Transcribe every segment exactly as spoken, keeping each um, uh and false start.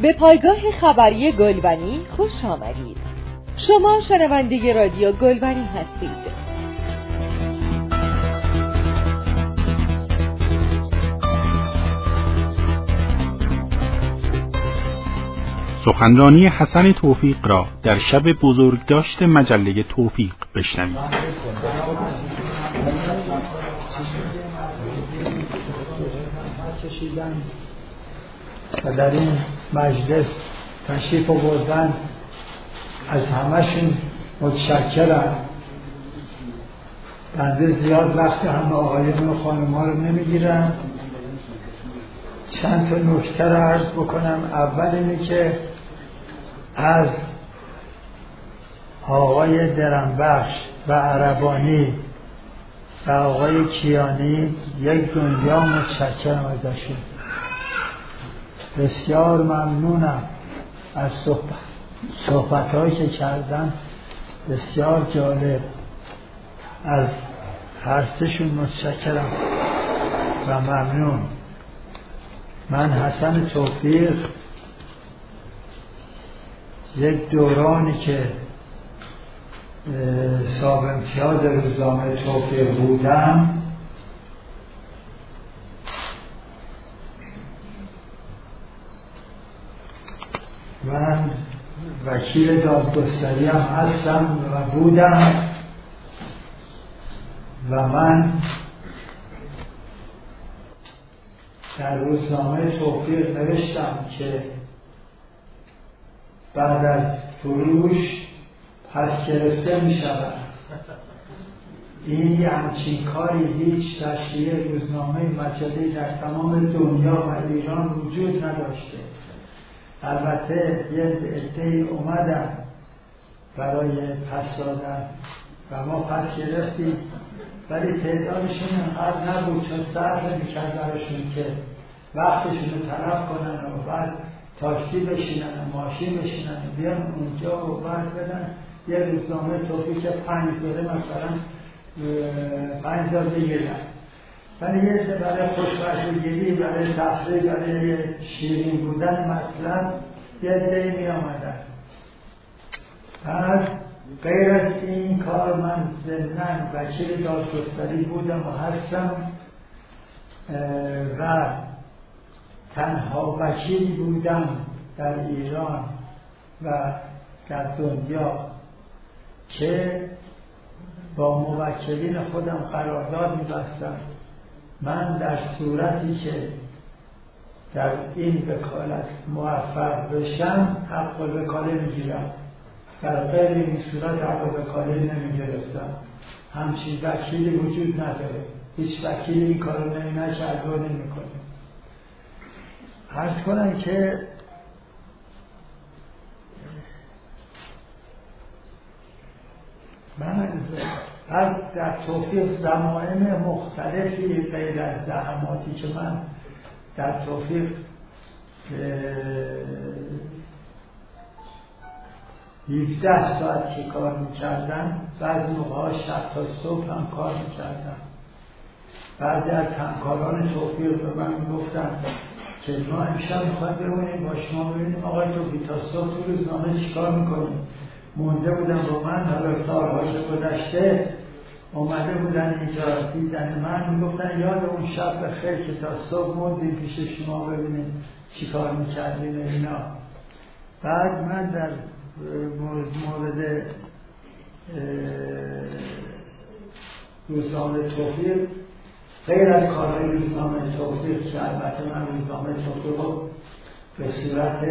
به پایگاه خبری گلبنی خوش آمدید. شما شنونده رادیو گلبنی هستید. سخنرانی حسن توفیق را در شب بزرگداشت مجله توفیق بشنوید. و در این مجلس تشریف آوردن، از همشون متشکرم. بنده زیاد وقت همه آقایون و خانم‌ها رو نمیگیرم. چند تا نکته رو عرض بکنم. اول اینه که از آقای درنبخش و عربانی و آقای کیانی یک دنیا متشکرم ازشون. بسیار ممنونم از صحبت صحبت هایی که کردن، بسیار جالب. از هر سه‌شون متشکرم و ممنون. من حسن توفیق یک دورانی که صاحب امتیاز روزنامه توفیق بودم، من وکیل دادگستری هم هستم و بودم و من در روزنامه توفیق نوشتم که بعد از فروش پس گرفته می شود. این همچین کاری هیچ تشریح روزنامه مجله در تمام دنیا و ایران وجود نداشته. البته یه عده‌ای اومدن برای پس دادن و ما پس گرفتیم، ولی تعدادشون اینقدر نبود، چون صرف می‌کرد براشون که وقتشون رو تلف کنن و بعد تاکسی بشینن و ماشین بشینن و بیان اونجا و بعد بدن یه روزنامه توفیق پنج داره مثلا پنج دار بگیرن. ولی یه عده برای خوشبختی‌گیری، برای تفریح، برای شیرین بودن مطلب یه عده‌ای می آمدن. بعد غیر از این کار من ضمناً وکیل دادگستری بودم و هستم و تنها وکیلی بودم در ایران و در دنیا که با موکلین خودم قرارداد می‌بستم. من در صورتی که در این وکالت موفق بشم حق الوکاله میگیرم، در غیر این صورت حق الوکاله نمیگرفتم. همچین وکیلی وجود نداره، هیچ وکیلی این کارو نمی‌کرد و نمی‌کنه. عرض کنم که من از در توفیق زمانه مختلفی غیر از زحماتی که من در توفیق هفده ساعت که کار میکردم، بعضی موقعها شب تا صبح هم کار میکردم. بعضی از همکاران توفیق به من گفتن که ما امشب میخوایم بمونیم با شما ببینیم آقای توفیق تا صبح تو روزنامه چی کار میکنیم. مونده بودم با من، حالا سال‌های گذشته اومده بودن اینجا دیدن من، میگفتن یاد اون شب بخیر که تا صبح موندیم پیش شما ببینیم چی کار میکردیم اینا. بعد من در مورد روزنامه توفیق، غیر از کارهای روزنامه توفیق که البته من روزنامه توفیق رو به صورت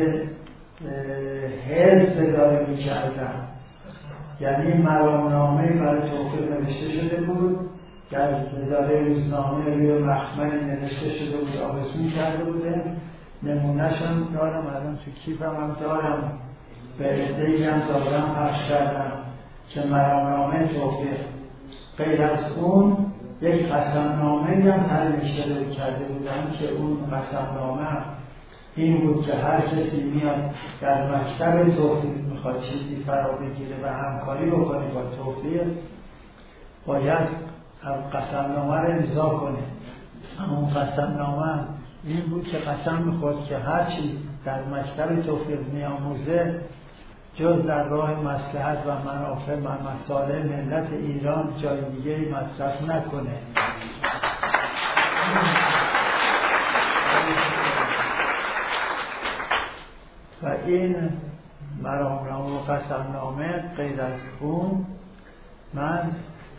حزب اداره می‌کردم، یعنی مرامنامه برای توفیق نوشته شده بود، در اداره روزنامه روی مخملی نوشته شده بود، آویزون کرده بوده، نمونه‌ش هم دارم الان تو کیفم هم دارم، به عده‌ای هم دارم پخش کردم که مرامنامه توفیق. غیر از اون یک قسمنامه هم تعریف کرده بودم که اون قسمنامه این بود که هر کسی میاد در مکتب توفیق میخواد چیزی فرا بگیره و همکاری بکنه با توفیق، باید قسمنامه رو امضا کنه. همون قسمنامه این بود که قسم میخورد که هرچی در مکتب توفیق می‌آموزه جز در راه مصلحت و منافع و مصالح ملت ایران جای دیگه مصرف نکنه. و این مرامنامه و قسمنامه غیر از اون من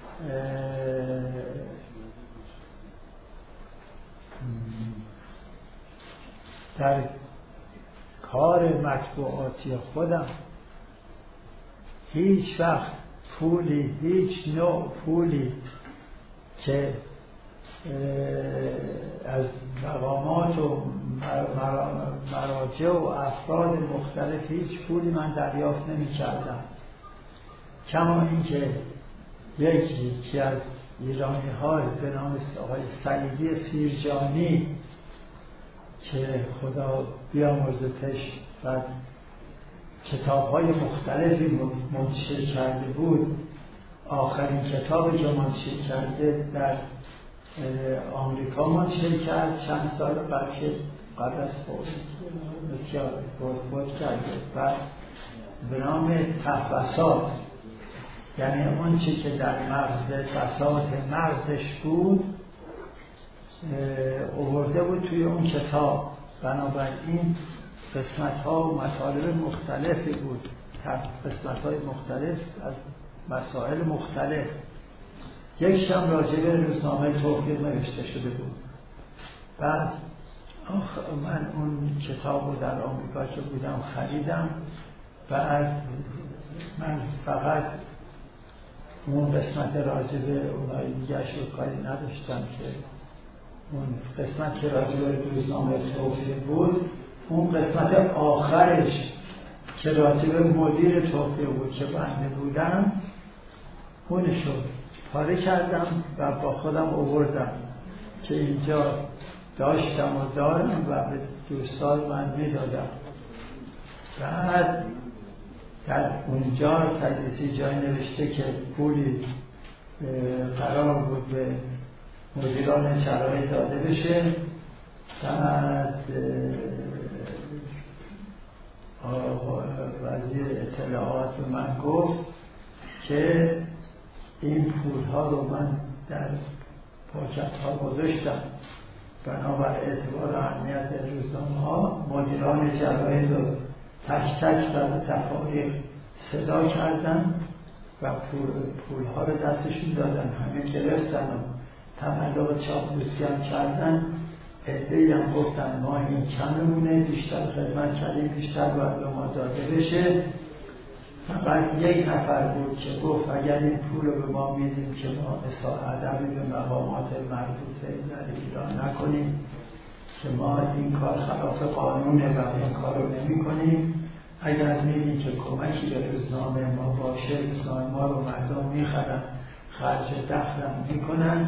در کار مطبوعاتی خودم هیچ وقت پولی، هیچ نوع پولی که از مقامات و مراجع و افراد مختلف هیچ پولی من دریافت نمی کردم. کما اینکه یکی یکی از ایرانی ها به نام آقای سعیدی سیرجانی که خدا بیامرزتش و کتاب های مختلفی منتشر کرده بود، آخرین کتابی که منتشر کرده در آمریکا منتشر کرد چند سال قبل که قبل از فوت بسیار فوت کرده و به نام تفسات، یعنی اون چی که در مغز بساط مغزش بود آورده بود توی اون کتاب. بنابراین قسمت ها و مطالب مختلفی بود، قسمت های مختلف از مسائل مختلف. یک شم راجع به روزنامه توفیق نوشته شده بود. بعد من اون کتاب رو در آمریکا که بودم خریدم. بعد من فقط اون قسمت راجع به اونای دیگرش رو کاری نداشتم که اون قسمت که راجع به روزنامه توفیق بود، اون قسمت آخرش که راجع به مدیر توفیق بود که بنده بودم، اونشو پاره کردم و با خودم آوردم که اینجا داشتم و دارم و به دوستان من میدادم. بعد در اونجا سیدی جای نوشته که پولی قرار بود به مدیران شرایط داده بشه. بعد وزیر اطلاعات به من گفت که این پول ها رو من در پاکت ها گذاشتم، بنابر اعتبار و اهمیت روزنامه ها مدیران جراید رو تک تک و تفاریق صدا کردن و پول, پول ها رو دستشون دادن، همه گرفتن و تملق چاپلوسی هم کردن. عده‌ای هم گفتن ما این کممونه، بیشتر خدمت کردیم، بیشتر باید به ما داده بشه. فقط یک نفر بود که گفت اگر این پول رو به ما میدیم که ما اساءة ادبی به مقامات مربوطه در ایران نکنیم، که ما این کار خلاف قانونه و این کار رو نمی کنیم. اگر میدیم که کمکی به روزنامه ما باشه، روزنامه ما رو مردم میخرن، خرج دخلم میکنن،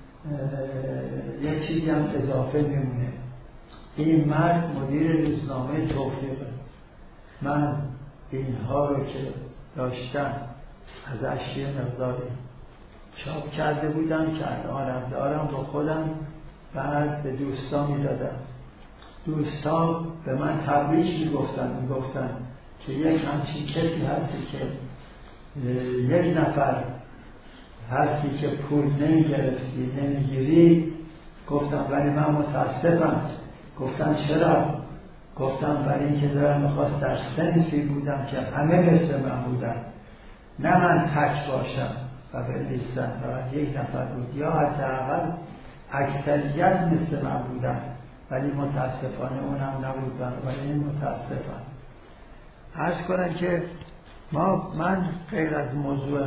یک چیزی هم اضافه میمونه. این مرد مدیر روزنامه توفیقه. من اینها رو که داشتم از اشیاء مقداری چاپ کرده بودم که الانم دارم با خودم. بعد به دوستان میدادم. دوستان به من تبریک میگفتن میگفتن که یک همچین کسی هستی که یک نفر هستی که پول نمیگرفتی نمیگیری. گفتم ولی من متاسفم. گفتم چرا؟ گفتم برای اینکه دارم میخواست در صنفی بودم که همه مثل من بودن، نه من تک باشم و بنویسن. فقط یک نفر بود یا حداقل اکثریت مثل من بودن، ولی متاسفانه اونم نبودن. ولی این متاسفم. عرض کنم که ما من غیر از موضوع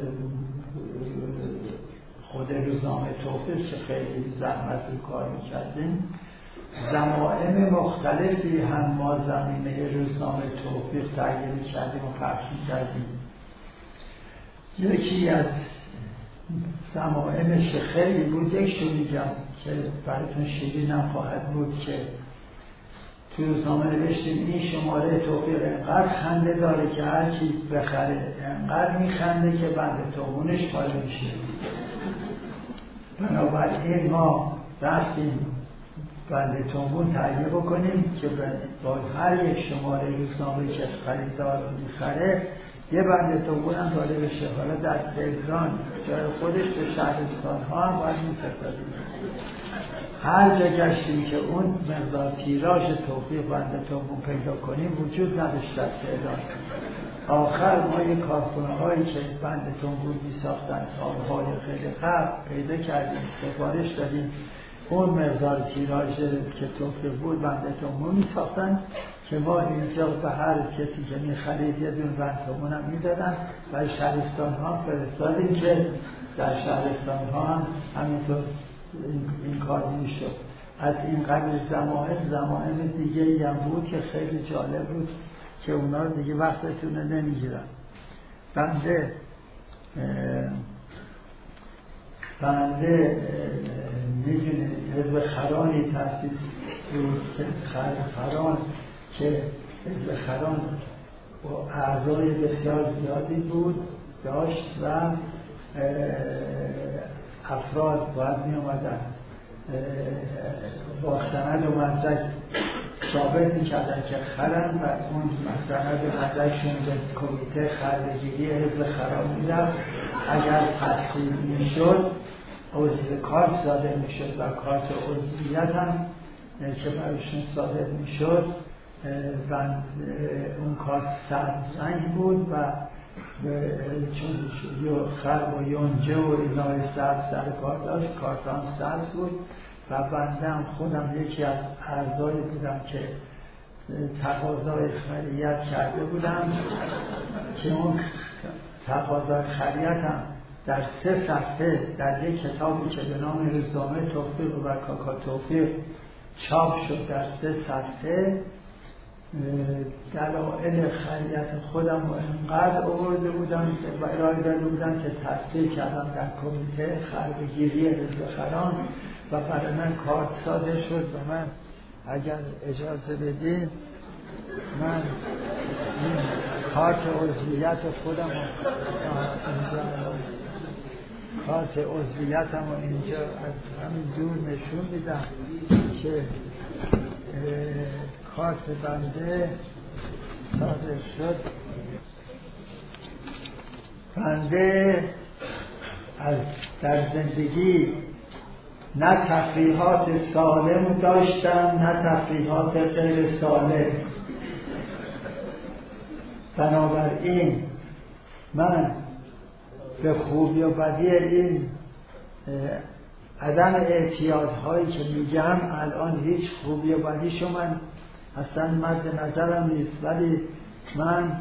خود روزنامه توفیق که خیلی زحمت رو کار میکردیم، ضمائم مختلفی هم ما زمینه روزنامه توفیق تغییر کردیم و پخش کردیم. یکی از ضمائمش خیلی بود، یک شو میگم که براتون شیرین هم خواهد بود که تو روزنامه نوشتیم این شماره توفیق انقدر خنده داره که هر کی بخره انقدر میخنده که بند تومونش پاره میشه. بنابراین ما رفتیم بنده تومون تهیه بکنیم که با هر یک شماره روزنامه که خریدار میخره یه بنده تومون هم داده بشه. حالا در تهران جای خودش به شهرستان ها هم باید میفرستادیم. هر جا گشتیم که اون مقدار تیراژ توفیق بنده تومون پیدا کنیم وجود نداشت در تهران. آخر ما یه کارخونه هایی که بنده تومون می ساختن سالهای خیلی قبل پیدا کردیم، سفارش دادیم، اون مقدار تیراژ که توفیق بود بنده تومون می ساختن که ما اینجا به هر کسی که می خرید یه دون بنده تومون هم می دادن و شهرستان ها فرستادیم که در شهرستان ها هم همینطور این, این کار می شد. از این قبیل زمائم زمائم دیگه هم بود که خیلی جالب بود که اونا رو دیگه وقتتون رو نمیگیرن. بنده بنده میدونید حزب خرانی تأسیس بود که خران که حزب خران با اعضای بسیار زیادی بود داشت و افراد باید می آمدن با سند و مدرک ثابت می کردن که خرن و اون سند و مدرکشون به کمیته خره‌گیری حزب خران می رفت. اگر تصویب می شد عضو کارت صادر می شد و کارت عضویت هم که برایشون صادر می شد اون کارت سبز رنگ بود و چون خر و یونجه و اینای سبز در کار داشت کارت هم سبز بود و بنده هم خودم یکی از اعضای بودم که تقاضای خریت کرده بودم که اون تقاضای خریت هم در سه صفحه در یک کتابی که به نام روزنامه توفیق و کاکا توفیق چاپ شد در سه صفحه دلایل خریت خودم رو انقدر آورده بودم و ارائه داده بودم که تصدیق کردم در کمیته خره‌گیری حزب خران و برای من کارت صادر شد و من اگر اجازه بدین من این کارت عضویت خودم رو اینجا کارت عضویتم رو اینجا از همین دور نشون میدم که کارت بنده صادر شد. بنده از در زندگی نه تفریحات سالم داشتم نه تفریحات غیر سالم. بنابراین من به خوبی و بدی این عدم اعتیادهایی که میگم الان هیچ خوبی و بدیشو من اصلا مد نظرم نیست، ولی من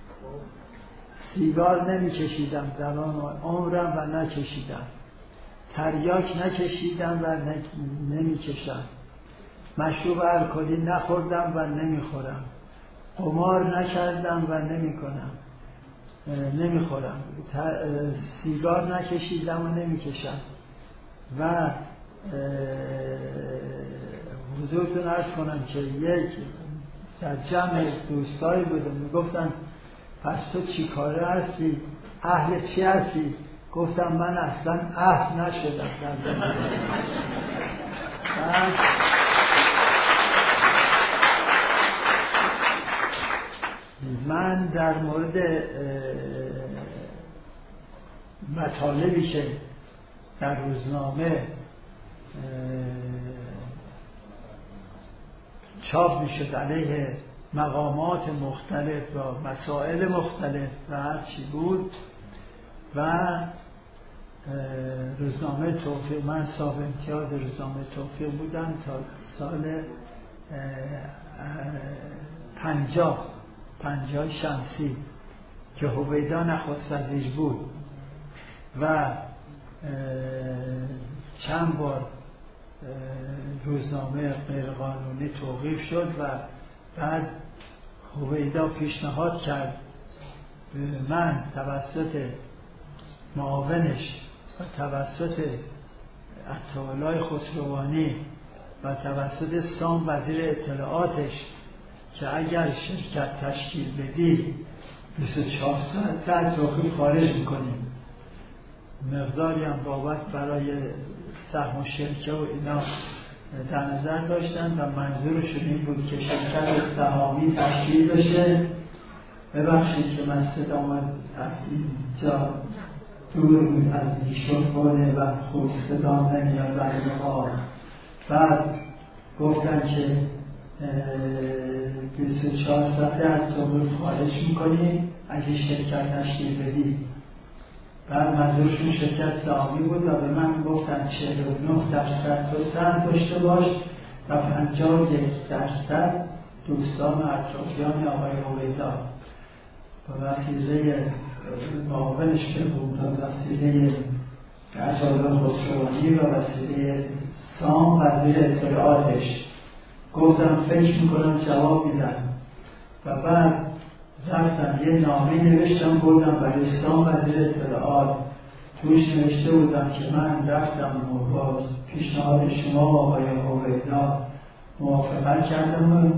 سیگار نمیکشیدم در آن عمرم و نکشیدم، تریاک نکشیدم و نمیکشم، مشروب الکلی نخوردم و نمیخورم، قمار نکردم و نمیکنم نمیخورم، سیگار نکشیدم و نمیکشم و حضورتون عرض کنم که یک در جمع دوستایی بودم میگفتن پس تو چی کاره هستی؟ اهل چی هستی؟ گفتم من اصلا اهل نشدم در زندگی. من در مورد مطالبی که در روزنامه چاپ میشد علیه مقامات مختلف و مسائل مختلف و هر چی بود و روزنامه توفیق، من صاحب امتیاز روزنامه توفیق بودم تا سال پنجاه پنجاه شمسی که هویدا نخست وزیر بود و چند بار روزنامه غیرقانونی توقیف شد و بعد هویدا پیشنهاد کرد من توسط معاونش و توسط عطاالله خسروانی و توسط سام وزیر اطلاعاتش که اگر شرکت تشکیل بدی بیست و چهار ساعت بعد توقیف خارج میکنیم، مقداری هم بابت برای سهم و شرکه و اینا در نظر داشتن و منظورشون این بود که شرکت سهامی تشکیل بشه. ببخشید که من صدام از اینجا دور بود از میکروفون و خوب صدام نمیاد برای ما. بعد گفتن که بیست و چهار ساعته از تابور خارج میکنی اگه شرکت تشکیل بدی. بعد منظورشون شرکت سهامی بود و به من گفتن چهل و نه درصد تو سهم داشته باش و پنجاه و یک درصد دوستان و اطرافیان آقای هویدا و وسیله معاونش که بود و وسیله اجازه خسروانی و وسیله سام وزیر اطلاعاتش. گفتم فکر میکنم جواب میدم و بعد رفتم یه نامه نوشتم بردم برای سام وزیر اطلاعات. توش نوشته بودم که من رفتم با پیشنهاد شما آقای هویدا موافقت کردم و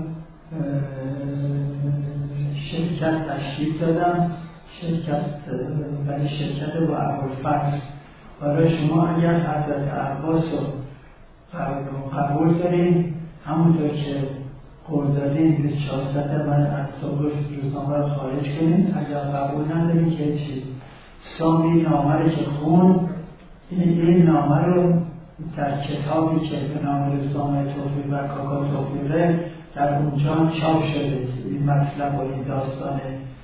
شرکت تشکیل دادم، شرکت برای شرکت با ابوالفضل. حالا شما اگر حضرت عباس رو قبول دارین همونطور که قول دادین بیست و چهار ساعته من از صبح روزنامه رو خارج کنین، اگر قبول ندارین که چی؟ سام این نامه رو که خون این نامه رو در کتابی که به نام روزنامه توفیق و کاکا توفیقه در اونجا چاپ شده این مطلب و این داستان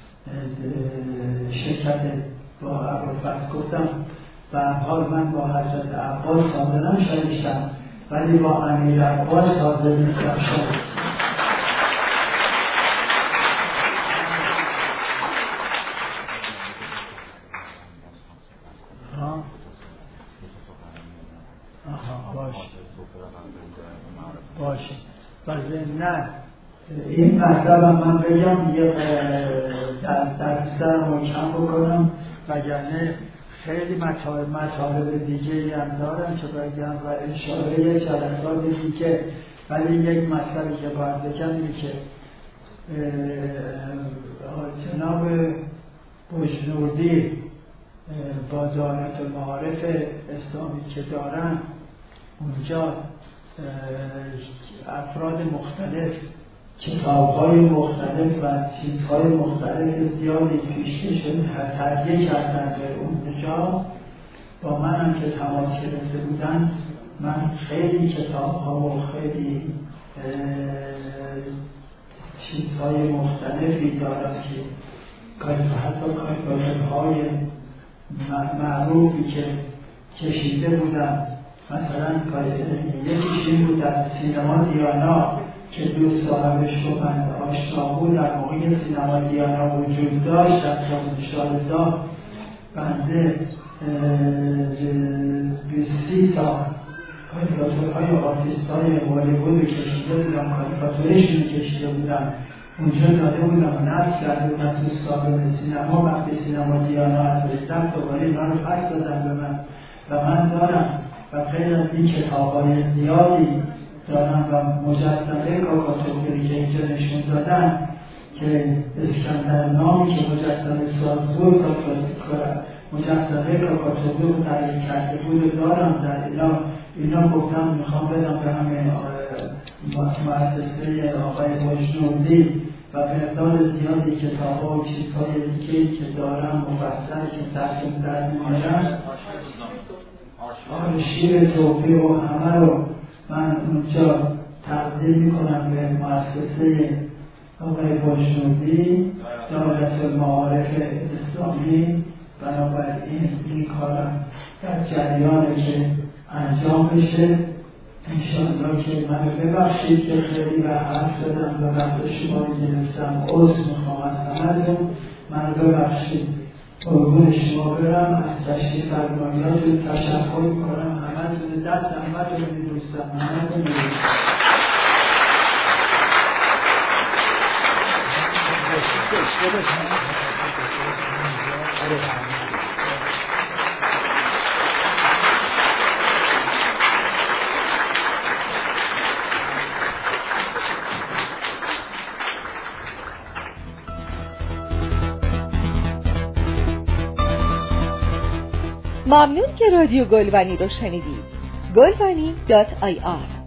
شرکت با ابوالفضل. گفتم به هر حال من با حضرت عباس حاضر نمیشم ولی با امیر عباس حاضر نیستم شد. باشه باشه باشه نه این مطلب من بگم یه در درستر محکم بکنم وگرنه خیلی مطالب مطالب دیگه هم دارم که بگم و اشاره جلسات دیگه، ولی یک مطلبی که باید بگم اینه که جناب بجنوردی با دائره المعارف اسلامی که دارن اونجا افراد مختلف کتاب‌های مختلف و چیزهای مختلف زیادی پیشکشون تهیه کردن به اونجا. با منم که تماس گرفته بودن من خیلی کتاب‌ها و خیلی چیزهای مختلفی دارم که حتی کارگردان‌های معروفی که کشیده بودن. مثلا یکیش این بود از سینما دیانا که دو صاحبش رو من آشنا بود در موقع سینما دیانا وجود داشت در شارزا بنده بیسی تا کاریکاتورهای آرتیست‌های هالیوود کشیده بودم، کاریکاتورشون کشیده بودم اونجا داده بودم و نصب کرده بودم تو صاحب سینما. وقتی سینما دیانا از رسیدم دوباره اینا رو پس دادن به من و من دارم و خیلی از این کتاب‌های زیادی دارم و مجسمه کاکا توفیقی که اینجا نشون دادن که اسکندر نامی که مجسمه ساز بود مجسمه کاکا توفیقی رو تحریک کرده بود دارم در اینا اینا گفتم میخوام بدم به همه مؤسسه آقای بجنوردی و مقدار زیادی کتاب‌ها و چیزهای دیگه‌ای که دارم مفصل که تحصیل در میارم آرشیو توفیق و همه رو من اونجا تقدیم میکنم به مؤسسه آقای بجنوردی دائره المعارف اسلامی. بنابراین این کارم در جریانه که انجام بشه. انشاءالله که منو ببخشید که خیلی و حرف زدم و وقت شما رو گرفتم، عذر میخوام از همتون، منو ببخشید. قربون شما برم، از تشریف فرماییاتون تشکر میکنم. همتون دست همتون میدوستم، همتون میدوستم. ممنون که رادیو گلبنی رو شنیدید. گلبنی دات آی آر